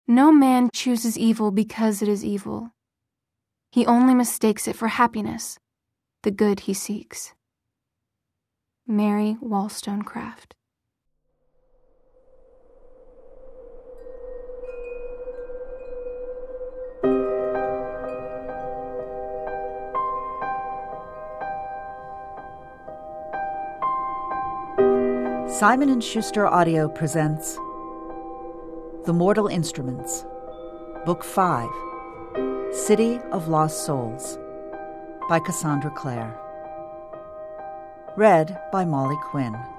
No man chooses evil because it is evil. He only mistakes it for happiness, the good he seeks. Mary Wollstonecraft. Simon & Schuster Audio presents The Mortal Instruments, Book 5, City of Lost Souls, by Cassandra Clare. Read by Molly Quinn.